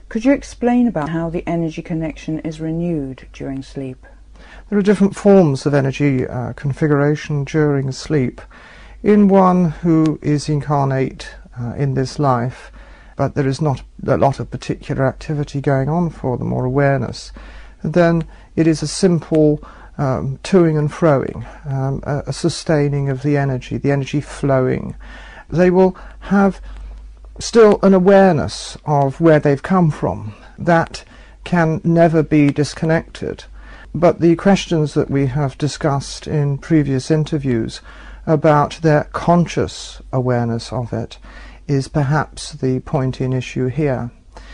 Could you explain about how the energy connection is renewed during sleep? There are different forms of energy configuration during sleep. In one who is incarnate in this life, but there is not a lot of particular activity going on for them or awareness, then it is a simple toing and froing, a sustaining of the energy flowing. They will have still an awareness of where they've come from. That can never be disconnected. But the questions that we have discussed in previous interviews about their conscious awareness of it is perhaps the point in issue here.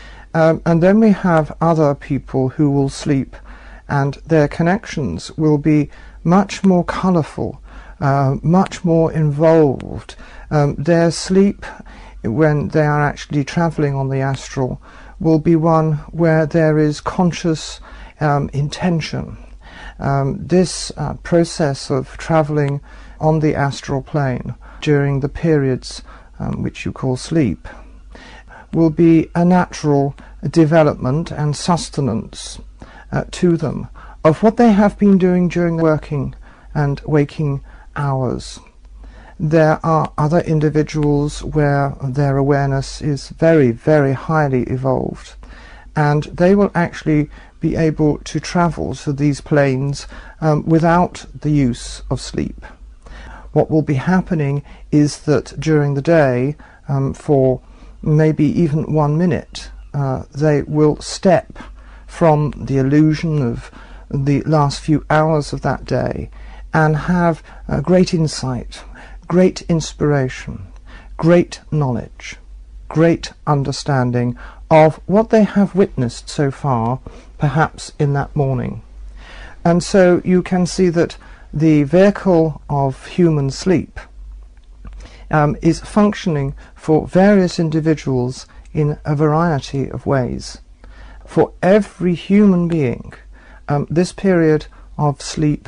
And then we have other people who will sleep, and their connections will be much more colourful, much more involved. Their sleep, when they are actually travelling on the astral, will be one where there is conscious intention. This process of travelling on the astral plane during the periods which you call sleep will be a natural development and sustenance to them of what they have been doing during the working and waking hours. There are other individuals where their awareness is very, very highly evolved, and they will actually be able to travel to these planes without the use of sleep. What will be happening is that during the day, for maybe even 1 minute, they will step from the illusion of the last few hours of that day and have great insight, great inspiration, great knowledge, great understanding of what they have witnessed so far, perhaps in that morning. And so you can see that the vehicle of human sleep is functioning for various individuals in a variety of ways. For every human being, this period of sleep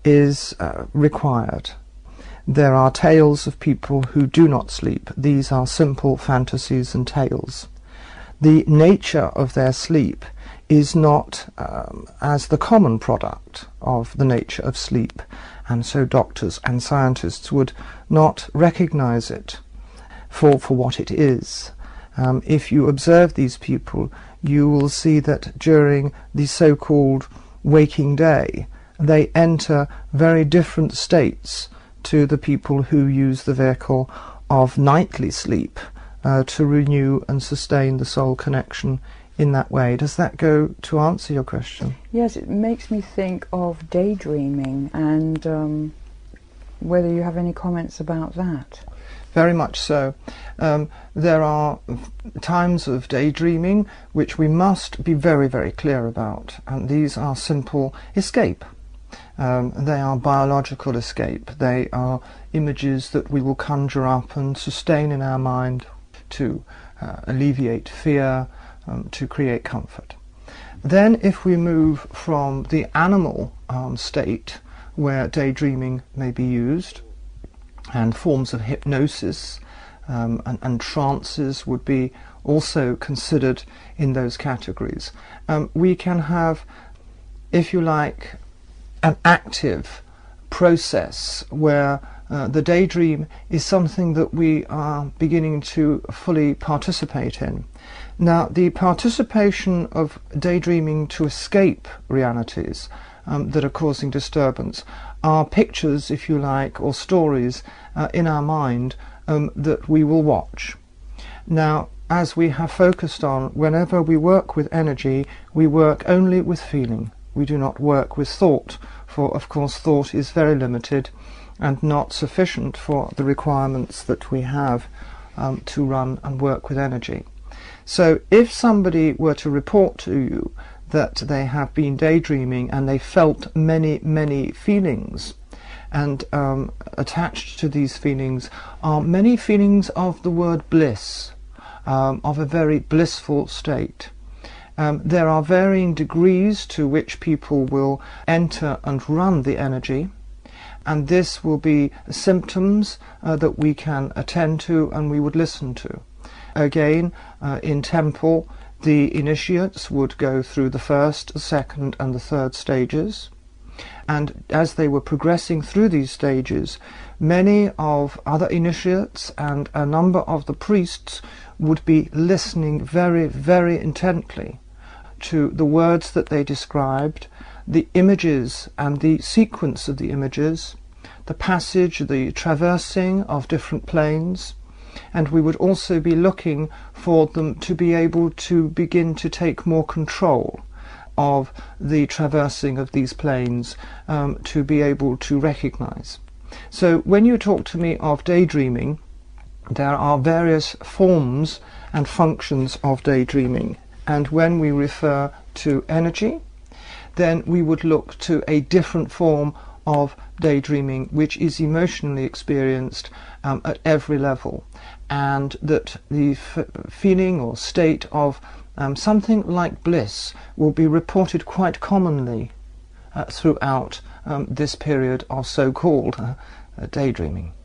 is required. There are tales of people who do not sleep. These are simple fantasies and tales. The nature of their sleep is not as the common product of the nature of sleep, and so doctors and scientists would not recognize it for what it is. If you observe these people, you will see that during the so-called waking day, they enter very different states to the people who use the vehicle of nightly sleep to renew and sustain the soul connection in that way. Does that go to answer your question? Yes, it makes me think of daydreaming, and whether you have any comments about that. Very much so. There are times of daydreaming which we must be very, very clear about, and these are simple escape. They are biological escape. They are images that we will conjure up and sustain in our mind to alleviate fear, to create comfort. Then if we move from the animal state, where daydreaming may be used, and forms of hypnosis and trances would be also considered in those categories, we can have, if you like, an active process where the daydream is something that we are beginning to fully participate in. Now, the participation of daydreaming to escape realities that are causing disturbance are pictures, if you like, or stories in our mind that we will watch. Now, as we have focused on, whenever we work with energy, we work only with feeling. We do not work with thought, for of course thought is very limited and not sufficient for the requirements that we have to run and work with energy. So if somebody were to report to you that they have been daydreaming and they felt many, many feelings, and attached to these feelings are many feelings of the word bliss, of a very blissful state. There are varying degrees to which people will enter and run the energy, and this will be symptoms that we can attend to and we would listen to. Again, in temple, The initiates would go through the first, the second and the third stages, and as they were progressing through these stages, many of other initiates and a number of the priests would be listening very, very intently to the words that they described, the images and the sequence of the images, the passage, the traversing of different planes, and we would also be looking for them to be able to begin to take more control of the traversing of these planes, to be able to recognize. So when you talk to me of daydreaming, there are various forms and functions of daydreaming, and when we refer to energy, then we would look to a different form of daydreaming which is emotionally experienced at every level, and that the feeling or state of something like bliss will be reported quite commonly throughout this period of so-called daydreaming.